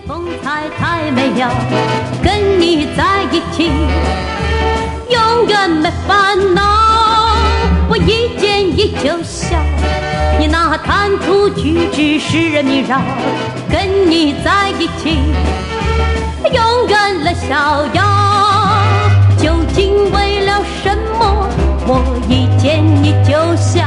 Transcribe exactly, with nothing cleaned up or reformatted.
风采太美了，跟你在一起永远没烦恼。我一见你就笑，你那谈吐举止使人迷绕，跟你在一起永远乐逍遥。究竟为了什么？我一见你就笑。